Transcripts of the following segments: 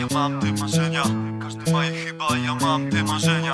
Ja mam te marzenia, każdy ma je chyba, ja mam te marzenia.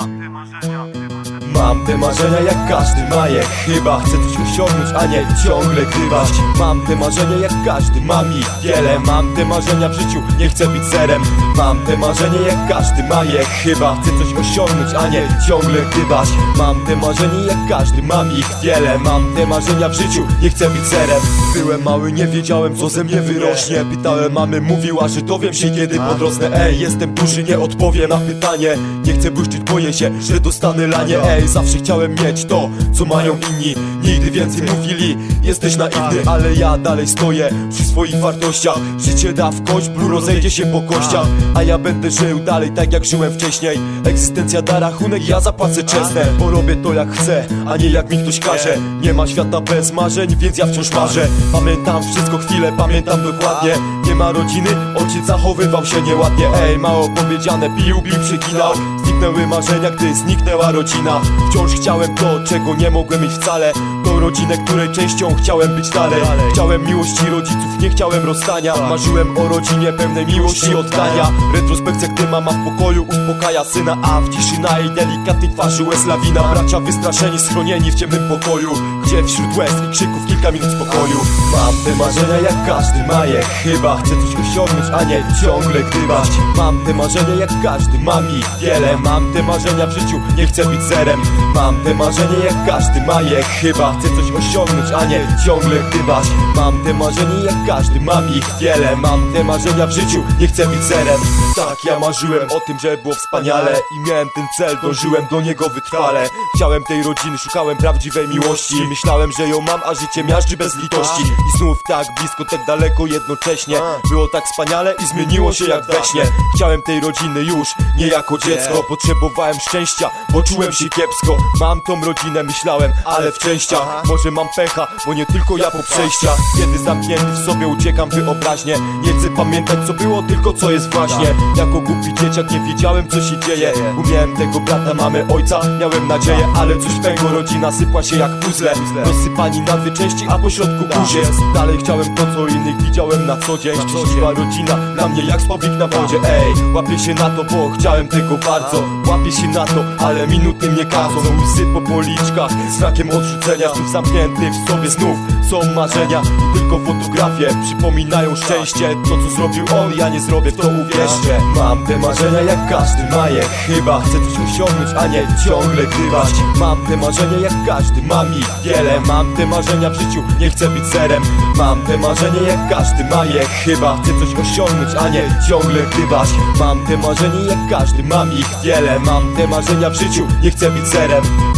Mam te marzenia jak każdy ma je chyba. Chcę coś osiągnąć, a nie ciągle grywać. Mam te marzenia jak każdy, mam ich wiele. Mam te marzenia w życiu, nie chcę być zerem. Mam te marzenia jak każdy ma je chyba. Chcę coś osiągnąć, a nie ciągle grywać. Mam te marzenia jak każdy, mam ich wiele. Mam te marzenia w życiu, nie chcę być zerem. Byłem mały, nie wiedziałem co ze mnie wyrośnie. Pytałem mamy, mówiła, że dowiem się kiedy podrosnę. Ej, jestem duży, nie odpowiem na pytanie. Nie chcę błyszczyć, boję się, że dostanę lanie. Ej, zawsze chciałem mieć to, co mają inni. Nigdy więcej mówili, jesteś naiwny. Ale ja dalej stoję przy swoich wartościach. Życie da w kość, blu rozejdzie się po kościach. A ja będę żył dalej tak jak żyłem wcześniej. Egzystencja da rachunek, ja zapłacę czesne. Bo robię to jak chcę, a nie jak mi ktoś każe. Nie ma świata bez marzeń, więc ja wciąż marzę. Pamiętam wszystko chwilę, pamiętam dokładnie. Nie ma rodziny, ojciec zachowywał się nieładnie. Ej, mało powiedziane, pił, przeginał. Zniknęły marzenia, gdy zniknęła rodzina. Wciąż chciałem to, czego nie mogłem mieć wcale. Tą rodzinę, której częścią chciałem być dalej. Chciałem miłości rodziców, nie chciałem rozstania. Marzyłem o rodzinie pełnej miłości i oddania. Retrospekcja, gdy mama w pokoju uspokaja syna, a w ciszy na jej delikatnej twarzy łez lawina. Bracia wystraszeni, schronieni w ciemnym pokoju, gdzie wśród łez i krzyków kilka minut spokoju. Mam te marzenia jak każdy ma je chyba. Chcę coś osiągnąć, a nie ciągle grywać. Mam te marzenia jak każdy, mam ich wiele. Mam te marzenia w życiu, nie chcę być zerem. Mam te marzenia jak każdy ma je chyba. Chcę coś osiągnąć, a nie ciągle grywać. Mam te marzenia jak każdy, mam ich wiele. Mam te marzenia w życiu, nie chcę być zerem. Tak, ja marzyłem o tym, że było wspaniale i miałem ten cel, dążyłem do niego wytrwale. Chciałem tej rodziny, szukałem prawdziwej miłości. Myślałem, że ją mam, a życie miażdży bez litości. I znów tak blisko, tak daleko jednocześnie. Było tak wspaniale i zmieniło się jak we śnie. Chciałem tej rodziny już, nie jako dziecko. Potrzebowałem szczęścia, bo czułem się kiepsko. Mam tą rodzinę, myślałem, ale w częściach. Może mam pecha, bo nie tylko ja po przejściach. Kiedy zamknięty w sobie uciekam wyobraźnię. Nie chcę pamiętać co było, tylko co jest właśnie. Jako głupi dzieciak nie wiedziałem co się dzieje. Umiałem tego brata, mamy, ojca, miałem nadzieję. Ale coś pękło, rodzina sypła się jak puzzle. Rozsypani na dwie części, a po środku burz. Dalej chciałem to co innych widziałem na co dzień. Szczęśliwa rodzina, dla mnie jak spowik na wodzie. Ej, łapię się na to, bo chciałem tego bardzo. Łapię się na to, ale minuty mnie kadzą. Łzy po policzkach, znakiem odrzucenia. Znów zamknięty w sobie, znów są marzenia. I tylko fotografie przypominają szczęście. To co zrobił on, ja nie zrobię, w to uwierzcie. Mam te marzenia jak każdy ma je chyba. Chcę coś osiągnąć, a nie ciągle grywać. Mam te marzenia jak każdy, mam ich wiele. Mam te marzenia w życiu, nie chcę być zerem. Mam te marzenia jak każdy ma je chyba. Chcę coś osiągnąć, a nie ciągle grywać. Mam te marzenia jak każdy, mam ich wiele. Mam te marzenia w życiu, nie chcę być zerem.